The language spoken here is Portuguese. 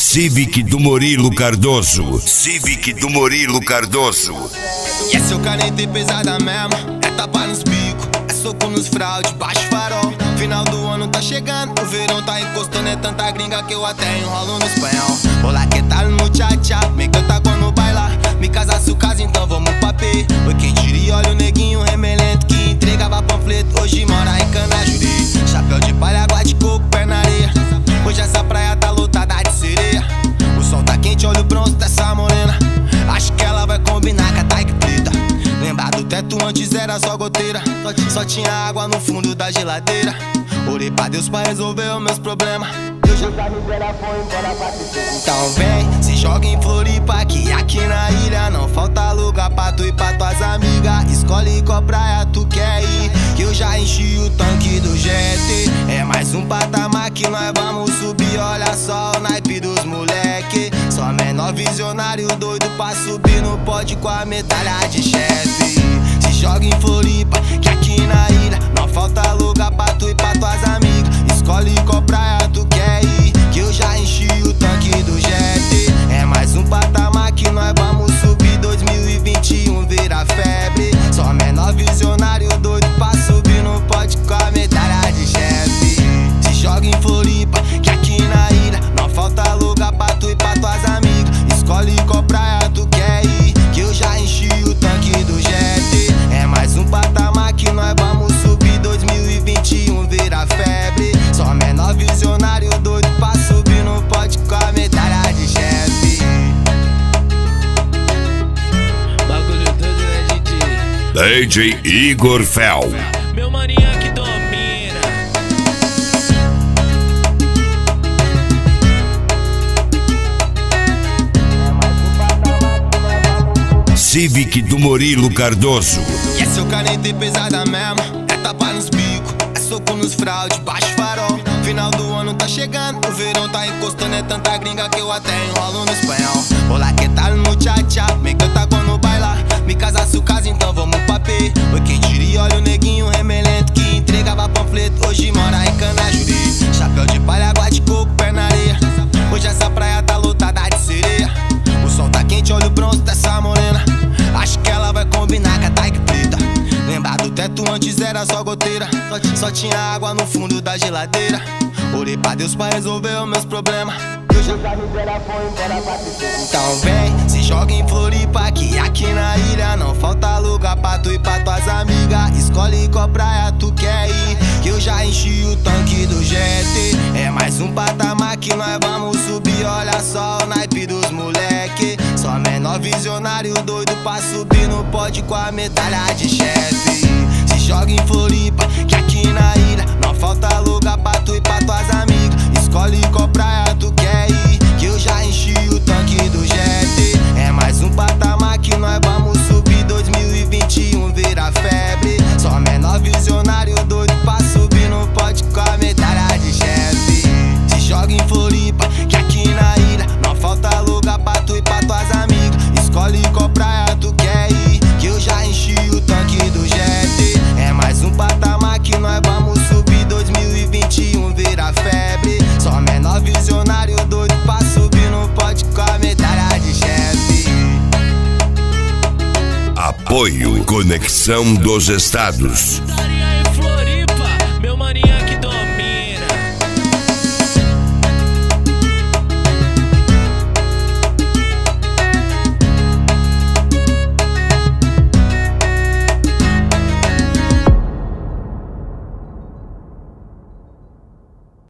Civic do Murilo Cardoso. Civic do Murilo Cardoso. E é seu caneta e pesada mesmo, é tapa nos bicos, é soco nos fraude, baixo farol. Final do ano tá chegando, o verão tá encostando, é tanta gringa que eu até enrolo no espanhol. Olá, que tal muchacha, me canta quando baila, me casa su casa, então vamos papê. Oi, quem diria, olha o neguinho remelento que entregava panfleto, hoje mora em Canajuri. Chapéu de palha, água de coco, pé na areia, hoje essa praia tá lotada de sereia. O sol tá quente, olha o bronze dessa morena, acho que ela vai combinar com a Taik preta. Lembrar do teto antes era só goteira, só tinha água no fundo da geladeira. Orei pra Deus pra resolver os meus problemas, Deus já me dera, foi embora pra tristeza. Então vem, se joga em Floripa, que aqui na ilha não falta lugar pra tu e pra tuas amigas. Escolhe qual praia tu quer ir, que eu já enchi o tanque do GT. É mais um patamar que nós vamos subir, olha só o naipe dos moleque. Só menor visionário doido pra subir no pódio com a medalha de chefe. Se joga em Floripa, que aqui na ilha não falta lugar pra tu e pra tuas amigas. Escolhe qual praia tu quer ir, que eu já enchi o tanque do GT. É mais um patamar que nós vamos subir, 2021 vira febre. Só menor visionário doido pra subir no pódio com a medalha de chefe. Se joga em Floripa, que aqui na ilha não falta lugar pra tu e pra tuas amigas. Escolhe qual praia tu quer ir, que eu já enchi o tanque do GT. É mais um patamar que nós vamos subir, 2021 vira febre. Só menor visionário doido pra subir no pódio com a medalha de chefe. Bagulho doido, né, DJ? DJ Igor Fel. Meu maninho que domina. Civic do Murilo Cardoso. E é seu caneta e pesada mesmo, é tapa nos bicos, é soco nos fraude, baixo farol. Final do ano tá chegando, o verão tá encostando, é tanta gringa que eu até enrolo no espanhol. Olá, que tal muchacha, me canta quando baila, me casa su casa, então vamos papê. Oi, quem diria, olha o neguinho remelento que entregava panfleto, hoje mora em Canajuri. Chapéu de palha, água de coco, pé na areia, hoje essa praia tá lotada de sereia. O sol tá quente, olha o bronze dessa morena, acho que ela vai combinar com a Taik preta. Lembrar do teto antes era só goteira, só tinha água no fundo da geladeira. Orei pra Deus pra resolver os meus problemas, Deus já me dera, foi embora pra tristeza. Então vem, se joga em Floripa, que aqui na ilha não falta lugar pra tu e pra tuas amigas. Escolhe qual praia tu quer ir, que eu já enchi o tanque do GT. É mais um patamar que nós vamos subir, olha só o naipe dos moleque. Só menor visionário doido pra subir no pódio com a medalha de chefe. Se joga em Floripa, que aqui na ilha não falta lugar pra tu e pra tuas amigas. Escolhe qual praia tu quer ir, que eu já enchi o tanque do GT. É mais um patamar que nós vamos subir, 2021 vira febre. Só menor visionário doido pra subir no pódio com a medalha de chefe. Se joga em Floripa, que aqui na ilha não falta lugar pra tu e pra tuas amigas. Escolhe qual praia tu quer ir, que eu já enchi o tanque do GT. É mais um patamar que nós vamos subir, 2021 vira febre. Só menor visionário doido pra subir no pódio com a medalha de chefe. Apoio Conexão dos Estados.